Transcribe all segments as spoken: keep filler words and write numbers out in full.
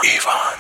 ایوان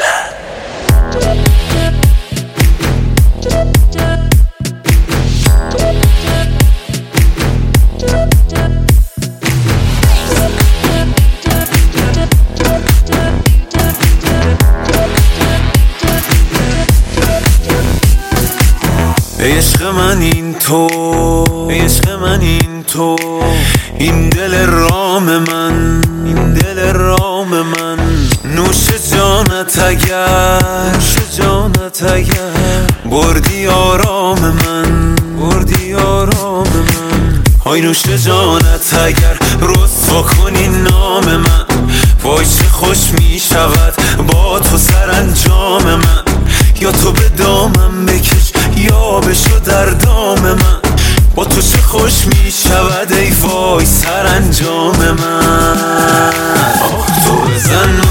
عشق من این تو، عشق من این تو، این دل رام من، این دل رام من، نوش جانت اگر، نوش جانت اگر بردی آرام من، بردی آرام من. های نوش جانت اگر رسوا کنی نام من، وای چه خوش می شود با تو سرانجام من. یا تو به دامم بکش یا بشو در دام من، با تو چه خوش می شود ای وای سرانجام من. آخ تو بزن